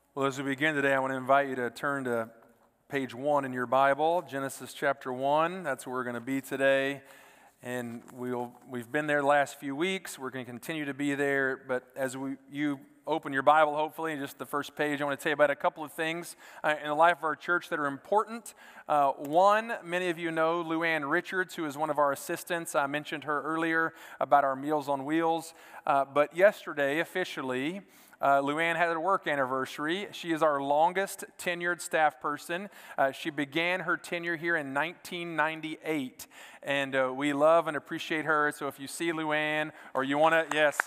Well, as we begin today, I want to invite you to turn to page 1 in your Bible, Genesis chapter 1. That's where we're going to be today. And we've been there the last few weeks. We're going to continue to be there. But as you open your Bible, hopefully, just the first page, I want to tell you about a couple of things in the life of our church that are important. One, many of you know Luann Richards, who is one of our assistants. I mentioned her earlier about our Meals on Wheels. But yesterday, officially, Luann had her work anniversary. She is our longest tenured staff person. She began her tenure here in 1998, and we love and appreciate her. So if you see Luann, or you want to, yes,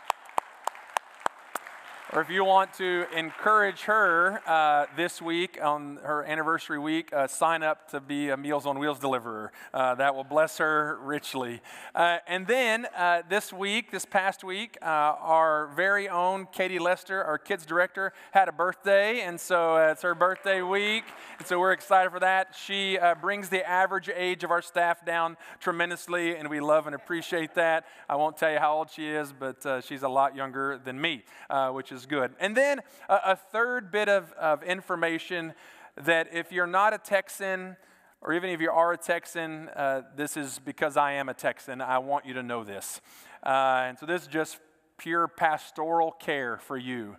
or if you want to encourage her this week on her anniversary week, sign up to be a Meals on Wheels deliverer. That will bless her richly. And then this past week, our very own Katie Lester, our kids director, had a birthday, and so it's her birthday week, and so we're excited for that. She brings the average age of our staff down tremendously, and we love and appreciate that. I won't tell you how old she is, but she's a lot younger than me, which is good. And then a third bit of information that if you're not a Texan, or even if you are a Texan, this is because I am a Texan. I want you to know this. And so this is just pure pastoral care for you.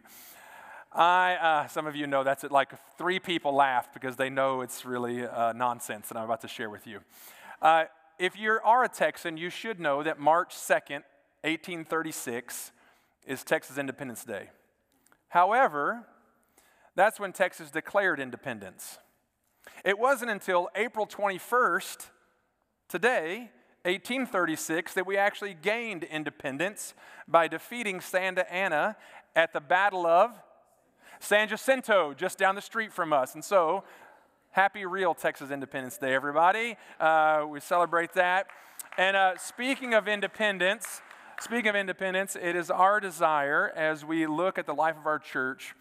Some of you know that's it, like 3 people laughed because they know it's really nonsense that I'm about to share with you. If you are a Texan, you should know that March 2nd, 1836 is Texas Independence Day. However, that's when Texas declared independence. It wasn't until April 21st, today, 1836, that we actually gained independence by defeating Santa Anna at the Battle of San Jacinto, just down the street from us. And so, happy real Texas Independence Day, everybody. We celebrate that. And speaking of independence, it is our desire as we look at the life of our church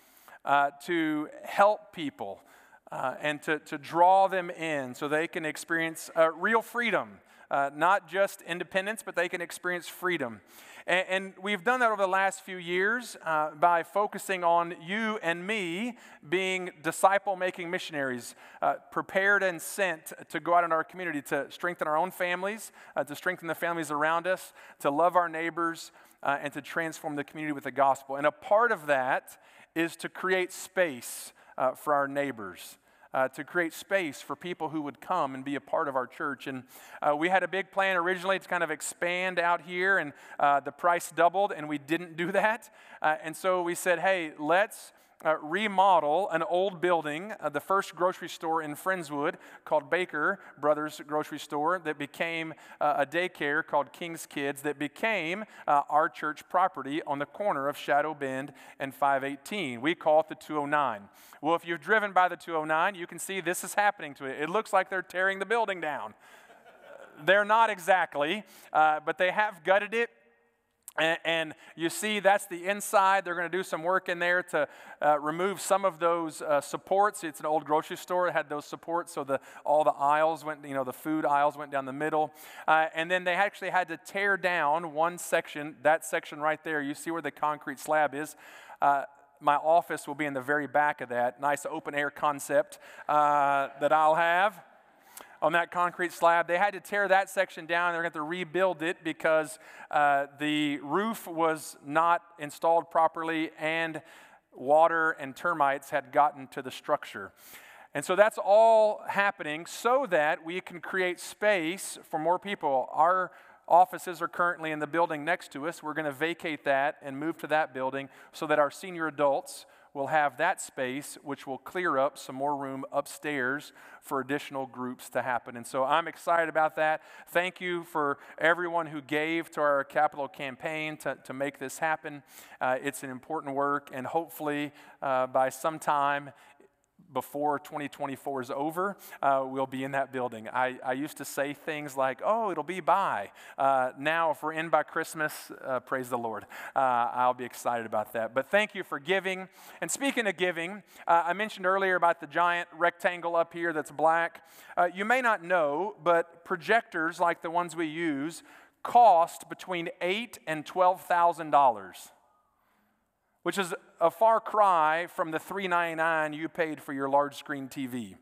to help people and to draw them in so they can experience real freedom, not just independence, but they can experience freedom. And we've done that over the last few years by focusing on you and me being disciple-making missionaries, prepared and sent to go out in our community to strengthen our own families, to strengthen the families around us, to love our neighbors, and to transform the community with the gospel. And a part of that is to create space for our neighbors. To create space for people who would come and be a part of our church. And we had a big plan originally to kind of expand out here, and the price doubled, and we didn't do that. And so we said, hey, let's remodel an old building, the first grocery store in Friendswood called Baker Brothers Grocery Store, that became a daycare called King's Kids, that became our church property on the corner of Shadow Bend and 518. We call it the 209. Well, if you've driven by the 209, you can see this is happening to it. It looks like they're tearing the building down. They're not exactly, but they have gutted it. And you see that's the inside. They're going to do some work in there to remove some of those supports. It's an old grocery store. It had those supports, so all the aisles went, the food aisles went down the middle. And then they actually had to tear down one section, that section right there. You see where the concrete slab is. My office will be in the very back of that. Nice open air concept that I'll have on that concrete slab. They had to tear that section down. They're going to have to rebuild it because the roof was not installed properly, and water and termites had gotten to the structure. And so that's all happening so that we can create space for more people. Our offices are currently in the building next to us. We're going to vacate that and move to that building so that our senior adults will have that space, which will clear up some more room upstairs for additional groups to happen. And so I'm excited about that. Thank you for everyone who gave to our capital campaign to make this happen. It's an important work, and hopefully by some time before 2024 is over, we'll be in that building. I used to say things like, oh, it'll be by. Now, if we're in by Christmas, praise the Lord. I'll be excited about that. But thank you for giving. And speaking of giving, I mentioned earlier about the giant rectangle up here that's black. You may not know, but projectors like the ones we use cost between $8,000 and $12,000. which is a far cry from the $3.99 you paid for your large screen TV.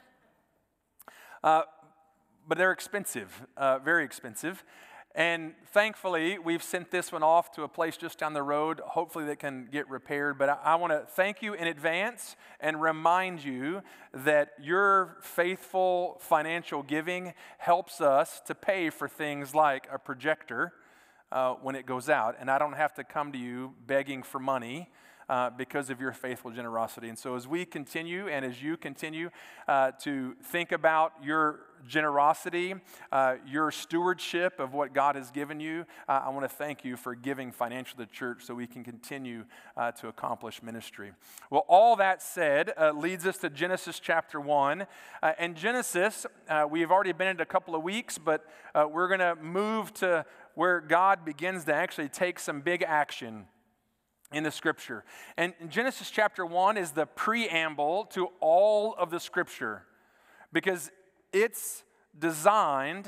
But they're expensive, very expensive. And thankfully, we've sent this one off to a place just down the road, hopefully that can get repaired. But I want to thank you in advance and remind you that your faithful financial giving helps us to pay for things like a projector when it goes out. And I don't have to come to you begging for money because of your faithful generosity. And so as we continue and as you continue to think about your generosity, your stewardship of what God has given you, I want to thank you for giving financially to the church so we can continue to accomplish ministry. Well, all that said leads us to Genesis chapter 1. And Genesis, we've already been in it a couple of weeks, but we're going to move to where God begins to actually take some big action in the Scripture. And Genesis chapter 1 is the preamble to all of the Scripture because it's designed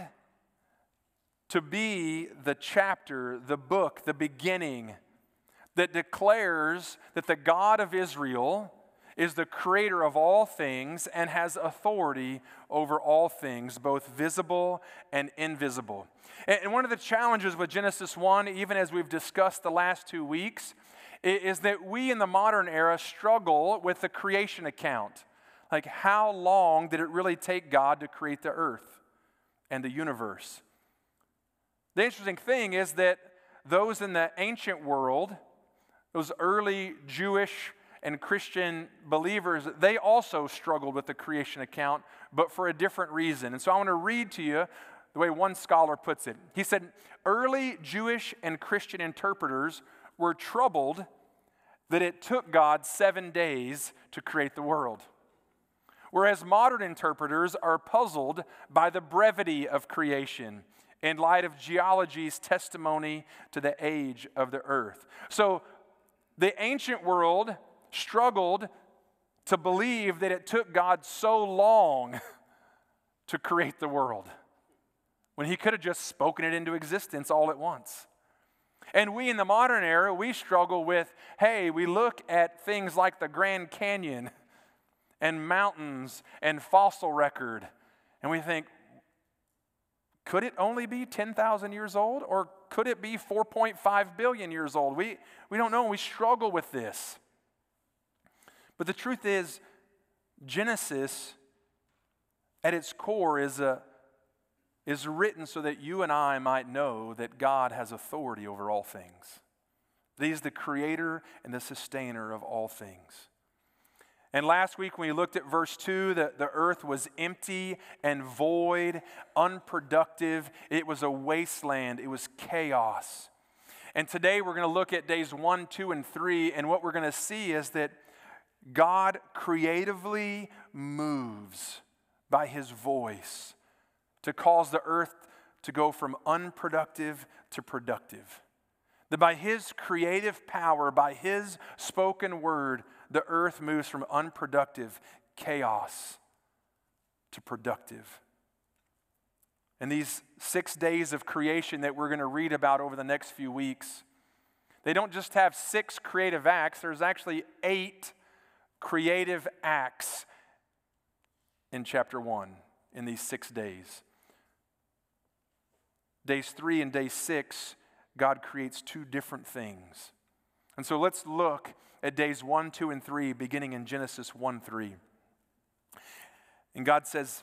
to be the chapter, the book, the beginning that declares that the God of Israel is the creator of all things and has authority over all things, both visible and invisible. And one of the challenges with Genesis 1, even as we've discussed the last 2 weeks, is that we in the modern era struggle with the creation account. Like, how long did it really take God to create the earth and the universe? The interesting thing is that those in the ancient world, those early Jewish and Christian believers, they also struggled with the creation account, but for a different reason. And so I want to read to you the way one scholar puts it. He said, early Jewish and Christian interpreters were troubled that it took God 7 days to create the world. Whereas modern interpreters are puzzled by the brevity of creation in light of geology's testimony to the age of the earth. So the ancient world struggled to believe that it took God so long to create the world when he could have just spoken it into existence all at once. And we in the modern era, we struggle with, hey, we look at things like the Grand Canyon and mountains and fossil record, and we think, could it only be 10,000 years old, or could it be 4.5 billion years old? We don't know, and we struggle with this. But the truth is, Genesis, at its core, is written so that you and I might know that God has authority over all things. That He's the creator and the sustainer of all things. And last week when we looked at verse 2, the earth was empty and void, unproductive. It was a wasteland. It was chaos. And today we're going to look at days 1, 2, and 3, and what we're going to see is that God creatively moves by His voice to cause the earth to go from unproductive to productive. That by His creative power, by His spoken word, the earth moves from unproductive chaos to productive. And these 6 days of creation that we're going to read about over the next few weeks, they don't just have 6 creative acts, there's actually 8 creative acts in chapter 1 in these 6 days. Days 3 and day 6, God creates 2 different things. And so let's look at days 1, 2, and 3, beginning in Genesis 1:3. And God says,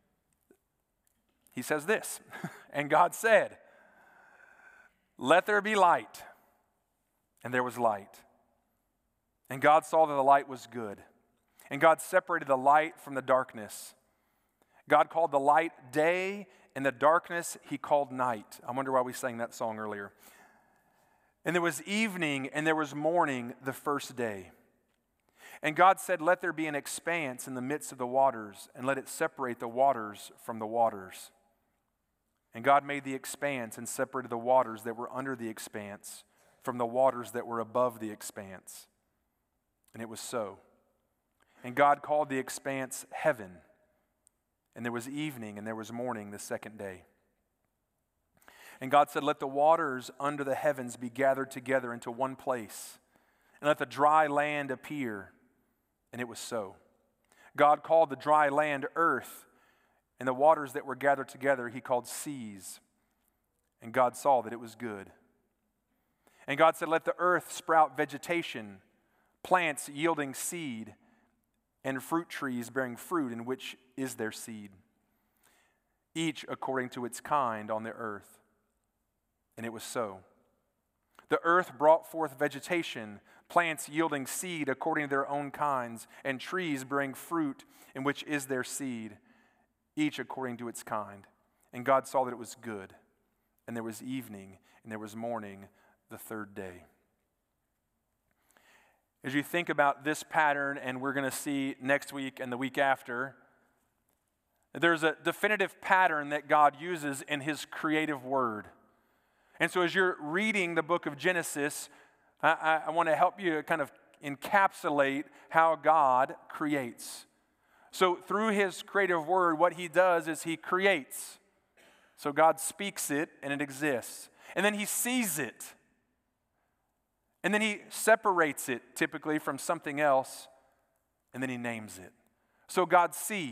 He says this, and God said, "Let there be light." And there was light. And God saw that the light was good. And God separated the light from the darkness. God called the light day, and the darkness He called night. I wonder why we sang that song earlier. And there was evening and there was morning the first day. And God said, "Let there be an expanse in the midst of the waters, and let it separate the waters from the waters." And God made the expanse and separated the waters that were under the expanse from the waters that were above the expanse. And it was so. And God called the expanse heaven. And there was evening and there was morning the second day. And God said, "Let the waters under the heavens be gathered together into one place, and let the dry land appear. And it was so. God called the dry land earth, and the waters that were gathered together he called seas. And God saw that it was good. And God said, let the earth sprout vegetation, plants yielding seed, and fruit trees bearing fruit in which is their seed, each according to its kind on the earth. And it was so. The earth brought forth vegetation, plants yielding seed according to their own kinds, and trees bearing fruit in which is their seed, each according to its kind. And God saw that it was good. And there was evening, and there was morning, the third day. As you think about this pattern, and we're going to see next week and the week after, there's a definitive pattern that God uses in his creative word. And so as you're reading the book of Genesis, I want to help you kind of encapsulate how God creates. So through his creative word, what he does is he creates. So God speaks it, and it exists. And then he sees it. And then he separates it, typically, from something else, and then he names it. So God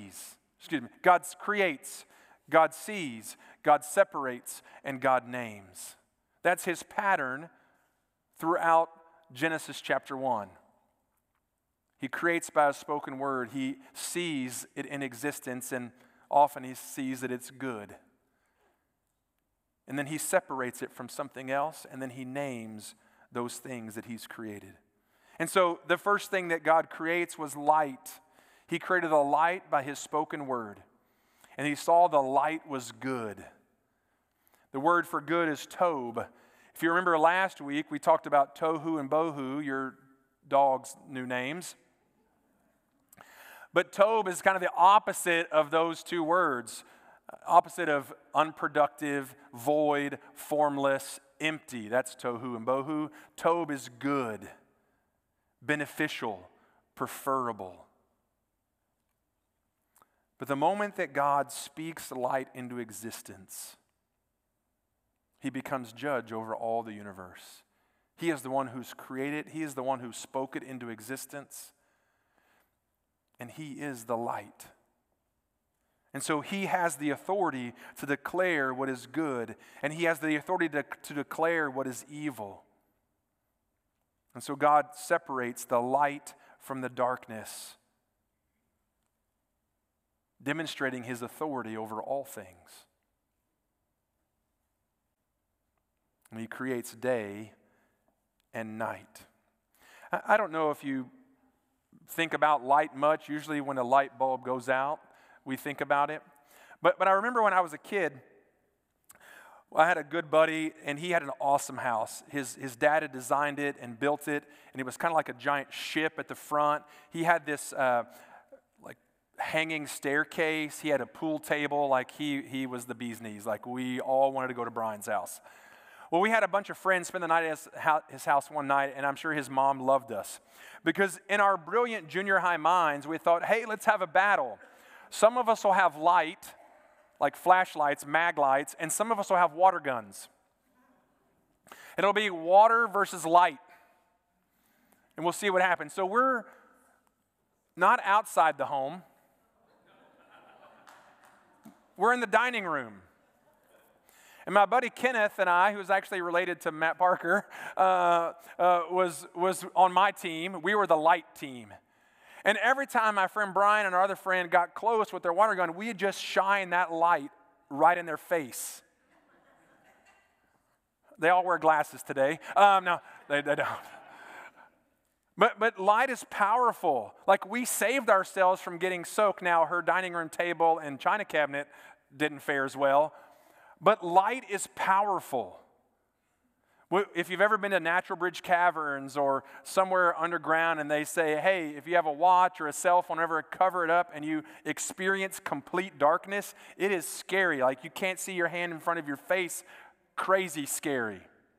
creates, God sees, God separates, and God names. That's his pattern throughout Genesis chapter 1. He creates by a spoken word. He sees it in existence, and often he sees that it's good. And then he separates it from something else, and then he names those things that he's created. And so the first thing that God creates was light. He created the light by his spoken word. And he saw the light was good. The word for good is tob. If you remember last week, we talked about tohu and bohu, your dog's new names. But tob is kind of the opposite of those two words. Opposite of unproductive, void, formless, empty. That's tohu and bohu. Tob is good, beneficial, preferable. But the moment that God speaks light into existence, he becomes judge over all the universe. He is the one who's created. He is the one who spoke it into existence. And he is the light. And so he has the authority to declare what is good, and he has the authority to declare what is evil. And so God separates the light from the darkness, demonstrating his authority over all things. And he creates day and night. I don't know if you think about light much. Usually when a light bulb goes out, we think about it. But I remember when I was a kid, I had a good buddy, and he had an awesome house. His dad had designed it and built it, and it was kind of like a giant ship at the front. He had this like hanging staircase. He had a pool table. Like he was the bee's knees. Like we all wanted to go to Brian's house. Well, we had a bunch of friends spend the night at his house one night, and I'm sure his mom loved us. Because in our brilliant junior high minds, we thought, hey, let's have a battle. Some of us will have light, like flashlights, mag lights, and some of us will have water guns. It'll be water versus light. And we'll see what happens. So we're not outside the home. We're in the dining room. And my buddy Kenneth and I, who is actually related to Matt Parker, was on my team. We were the light team. And every time my friend Brian and our other friend got close with their water gun, we'd just shine that light right in their face. They all wear glasses today. No, they don't. But light is powerful. Like we saved ourselves from getting soaked. Now her dining room table and china cabinet didn't fare as well. But light is powerful. If you've ever been to Natural Bridge Caverns or somewhere underground and they say, hey, if you have a watch or a cell phone, ever cover it up and you experience complete darkness, it is scary. Like you can't see your hand in front of your face. Crazy scary.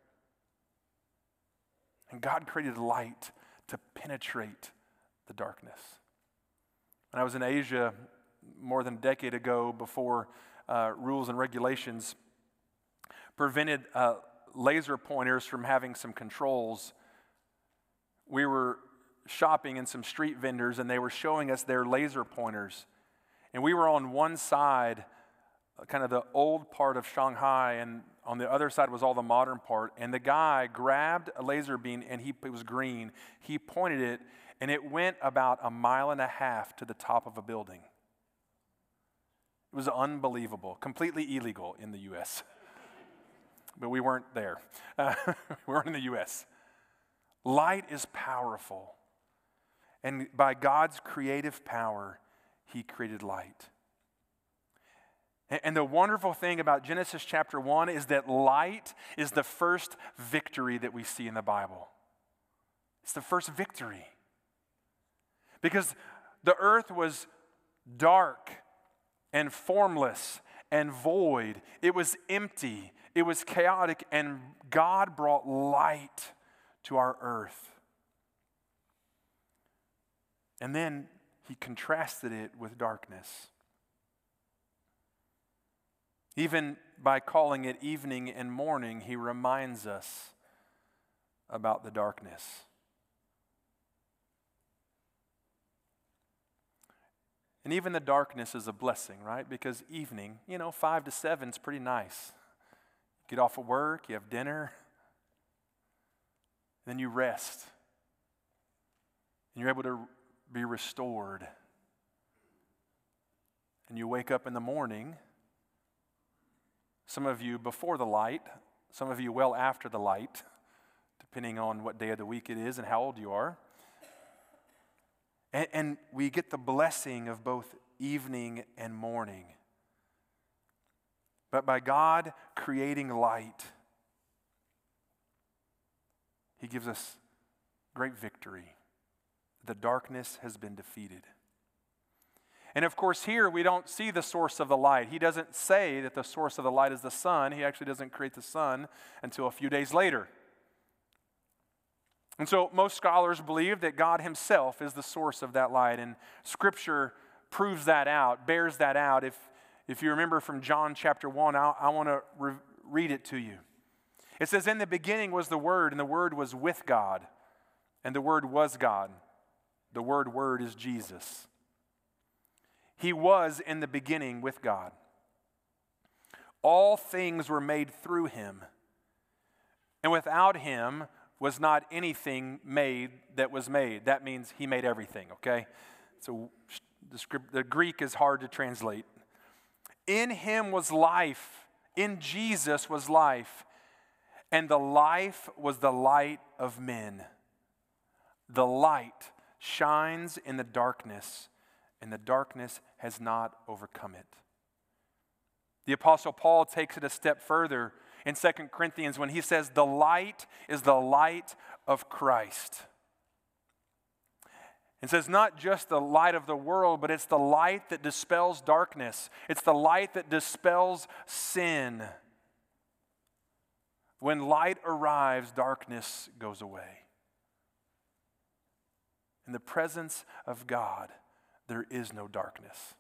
And God created light to penetrate the darkness. When I was in Asia more than a decade ago, before rules and regulations prevented laser pointers from having some controls we were shopping in some street vendors, and they were showing us their laser pointers. And we were on one side, kind of the old part of Shanghai, and on the other side was all the modern part. And the guy grabbed a laser beam, and it was green. He pointed it, and it went about 1.5 miles to the top of a building. It was unbelievable, completely illegal in the U.S. But we weren't there. We weren't in the U.S. Light is powerful. And by God's creative power, He created light. And the wonderful thing about Genesis chapter 1 is that light is the first victory that we see in the Bible. It's the first victory. Because the earth was dark and formless and void. It was empty. It was chaotic, and God brought light to our earth. And then He contrasted it with darkness. Even by calling it evening and morning, He reminds us about the darkness. And even the darkness is a blessing, right? Because evening, 5 to 7 is pretty nice. Get off of work, you have dinner, then you rest. And you're able to be restored. And you wake up in the morning, some of you before the light, some of you well after the light, depending on what day of the week it is and how old you are. And we get the blessing of both evening and morning. But by God creating light, He gives us great victory. The darkness has been defeated. And of course, here we don't see the source of the light. He doesn't say that the source of the light is the sun. He actually doesn't create the sun until a few days later. And so most scholars believe that God Himself is the source of that light, and Scripture proves that out, bears that out. If you remember from John chapter 1, I want to read it to you. It says, "In the beginning was the Word, and the Word was with God, and the Word was God." The word is Jesus. He was in the beginning with God. All things were made through Him, and without Him was not anything made that was made. That means He made everything, okay? So the Greek is hard to translate. In Him was life. In Jesus was life. And the life was the light of men. The light shines in the darkness, and the darkness has not overcome it. The Apostle Paul takes it a step further in 2 Corinthians when he says, the light is the light of Christ. It says not just the light of the world, but it's the light that dispels darkness. It's the light that dispels sin. When light arrives, darkness goes away. In the presence of God, there is no darkness.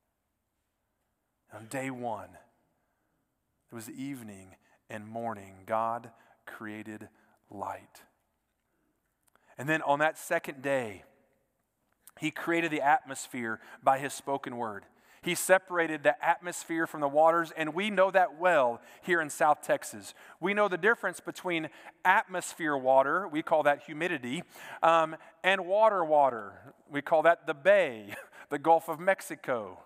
On day one, it was evening and morning. God created light. And then on that second day, He created the atmosphere by His spoken word. He separated the atmosphere from the waters, and we know that well here in South Texas. We know the difference between atmosphere water, we call that humidity, and water. We call that the bay, the Gulf of Mexico.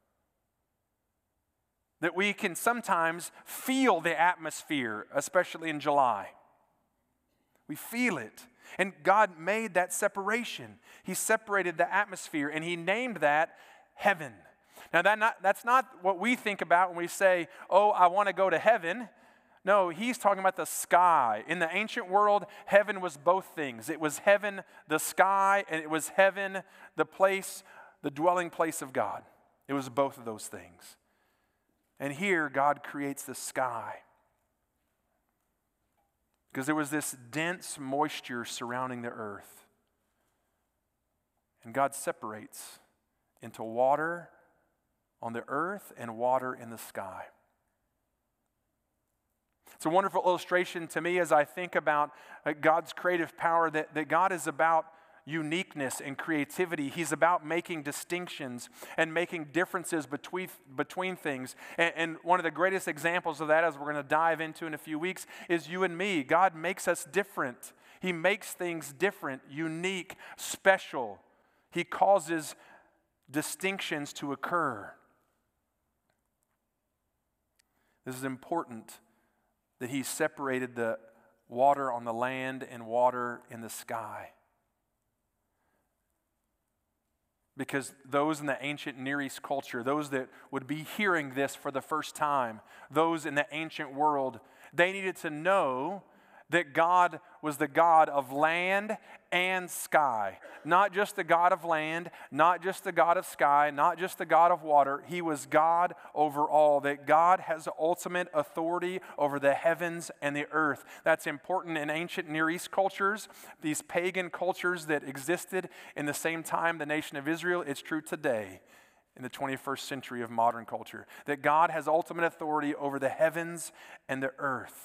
That we can sometimes feel the atmosphere, especially in July. We feel it. And God made that separation. He separated the atmosphere, and He named that heaven. Now, that's not what we think about when we say, oh, I want to go to heaven. No, He's talking about the sky. In the ancient world, heaven was both things. It was heaven, the sky, and it was heaven, the place, the dwelling place of God. It was both of those things. And here, God creates the sky. Because there was this dense moisture surrounding the earth. And God separates into water on the earth and water in the sky. It's a wonderful illustration to me as I think about God's creative power, that God is about uniqueness and creativity. He's about making distinctions and making differences between things. And one of the greatest examples of that, as we're going to dive into in a few weeks, is you and me. God makes us different. He makes things different, unique, special. He causes distinctions to occur. This is important, that He separated the water on the land and water in the sky. Because those in the ancient Near East culture, those that would be hearing this for the first time, those in the ancient world, they needed to know that God was the God of land and sky. Not just the God of land, not just the God of sky, not just the God of water. He was God over all, that God has ultimate authority over the heavens and the earth. That's important in ancient Near East cultures, these pagan cultures that existed in the same time the nation of Israel. It's true today in the 21st century of modern culture, that God has ultimate authority over the heavens and the earth.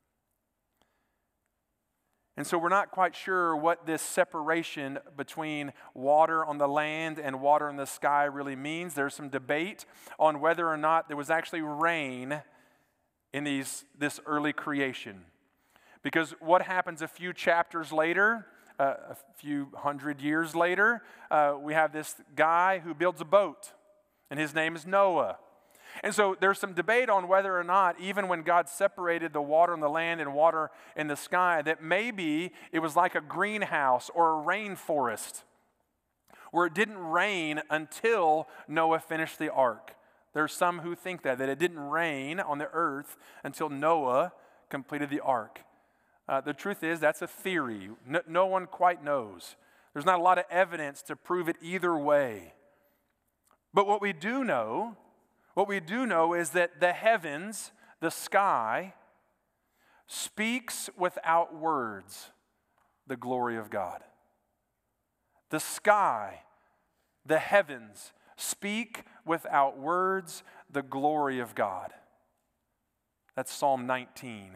And so we're not quite sure what this separation between water on the land and water in the sky really means. There's some debate on whether or not there was actually rain in this early creation. Because what happens a few chapters later, a few hundred years later, we have this guy who builds a boat, and his name is Noah. And so there's some debate on whether or not, even when God separated the water on the land and water in the sky, that maybe it was like a greenhouse or a rainforest where it didn't rain until Noah finished the ark. There's some who think that it didn't rain on the earth until Noah completed the ark. The truth is, that's a theory. No one quite knows. There's not a lot of evidence to prove it either way. But what we do know is that the heavens, the sky, speaks without words the glory of God. The sky, the heavens, speak without words the glory of God. That's Psalm 19.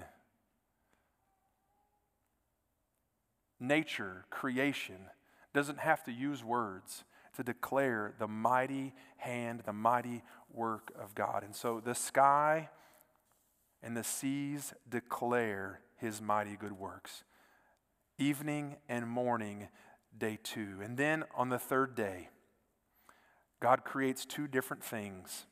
Nature, creation, doesn't have to use words to declare the mighty hand, the mighty work of God. And so the sky and the seas declare His mighty good works. Evening and morning, day 2. And then on the third day, God creates two different things.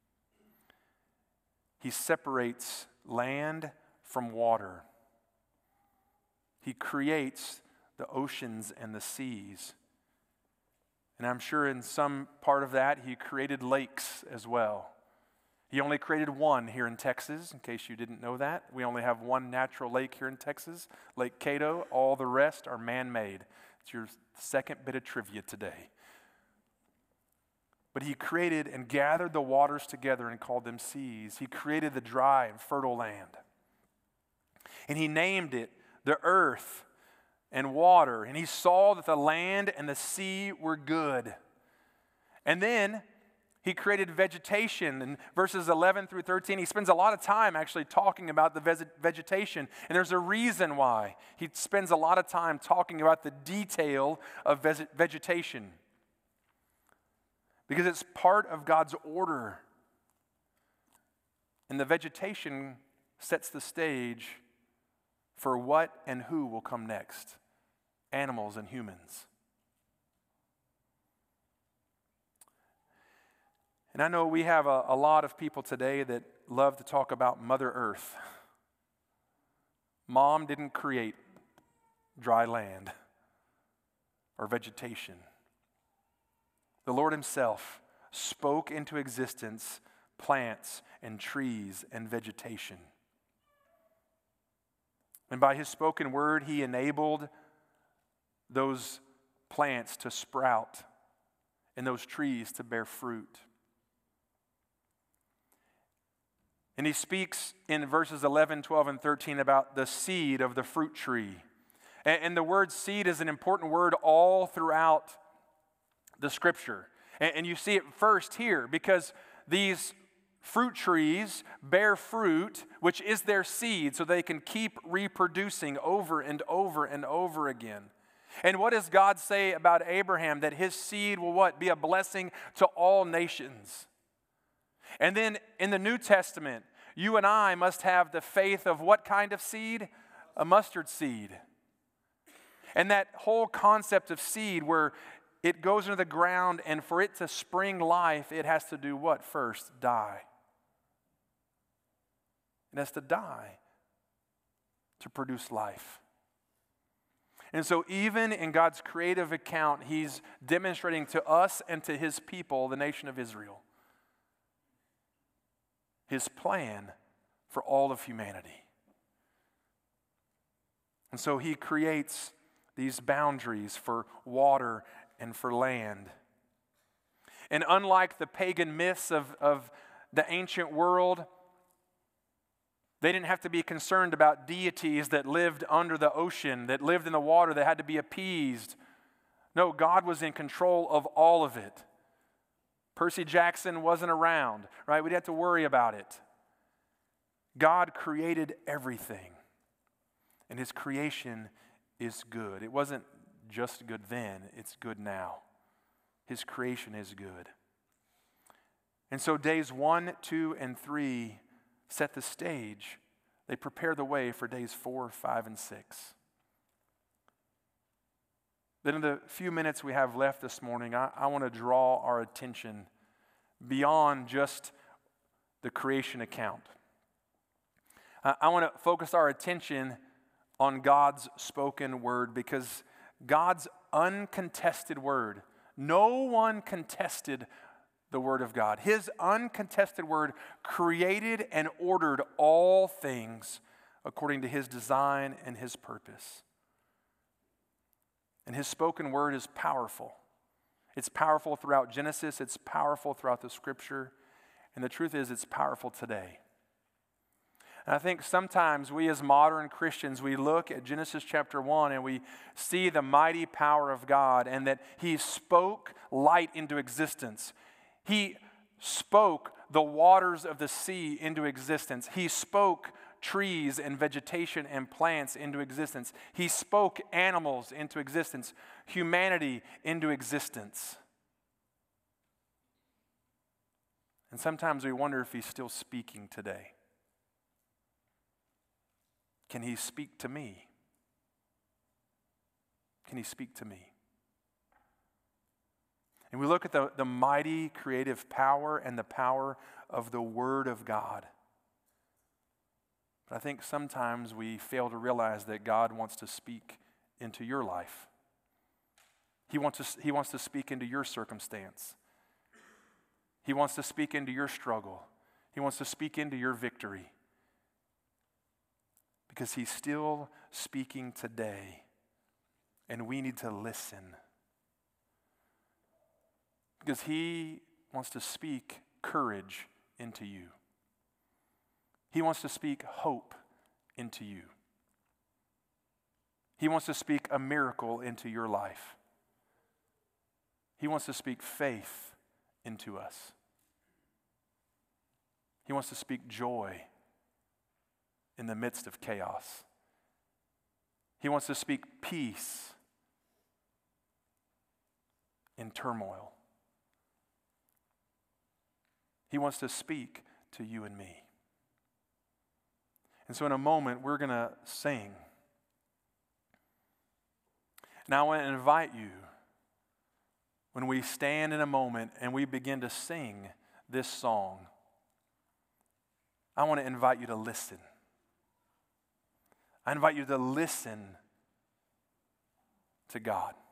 He separates land from water. He creates the oceans and the seas. And I'm sure in some part of that, He created lakes as well. He only created one here in Texas, in case you didn't know that. We only have one natural lake here in Texas, Lake Cato. All the rest are man-made. It's your second bit of trivia today. But He created and gathered the waters together and called them seas. He created the dry and fertile land. And He named it the earth and water, and He saw that the land and the sea were good. And then He created vegetation. In verses 11 through 13, He spends a lot of time actually talking about the vegetation, and there's a reason why. He spends a lot of time talking about the detail of vegetation, because it's part of God's order. And the vegetation sets the stage for what and who will come next. Animals and humans. And I know we have a lot of people today that love to talk about Mother Earth. Mom didn't create dry land or vegetation. The Lord Himself spoke into existence plants and trees and vegetation. And by His spoken word, He enabled those plants to sprout and those trees to bear fruit. And He speaks in verses 11, 12, and 13 about the seed of the fruit tree. And the word seed is an important word all throughout the Scripture. And you see it first here, because these Fruit trees bear fruit, which is their seed, so they can keep reproducing over and over and over again. And what does God say about Abraham? That his seed will what? Be a blessing to all nations. And then in the New Testament, you and I must have the faith of what kind of seed? A mustard seed. And that whole concept of seed where it goes into the ground and for it to spring life, it has to do what first? Die. It has to die to produce life. And so even in God's creative account, he's demonstrating to us and to his people, the nation of Israel, his plan for all of humanity. And so he creates these boundaries for water and for land. And unlike the pagan myths of the ancient world, they didn't have to be concerned about deities that lived under the ocean, that lived in the water, that had to be appeased. No, God was in control of all of it. Percy Jackson wasn't around, right? We didn't have to worry about it. God created everything, and his creation is good. It wasn't just good then, it's good now. His creation is good. And so days 1, 2, and 3 set the stage. They prepare the way for days 4, 5, and 6. Then in the few minutes we have left this morning, I want to draw our attention beyond just the creation account. I want to focus our attention on God's spoken word, because God's uncontested word, no one contested the word of God. His uncontested word created and ordered all things according to his design and his purpose. And his spoken word is powerful. It's powerful throughout Genesis. It's powerful throughout the scripture. And the truth is, it's powerful today. And I think sometimes we as modern Christians, we look at Genesis chapter 1 and we see the mighty power of God and that he spoke light into existence. He spoke the waters of the sea into existence. He spoke trees and vegetation and plants into existence. He spoke animals into existence, humanity into existence. And sometimes we wonder if he's still speaking today. Can he speak to me? Can he speak to me? And we look at the mighty creative power and the power of the Word of God. But I think sometimes we fail to realize that God wants to speak into your life. He wants to speak into your circumstance. He wants to speak into your struggle. He wants to speak into your victory. Because he's still speaking today, and we need to listen. Because he wants to speak courage into you. He wants to speak hope into you. He wants to speak a miracle into your life. He wants to speak faith into us. He wants to speak joy in the midst of chaos. He wants to speak peace in turmoil. He wants to speak to you and me. And so in a moment, we're going to sing. Now I want to invite you, when we stand in a moment and we begin to sing this song, I want to invite you to listen. I invite you to listen to God.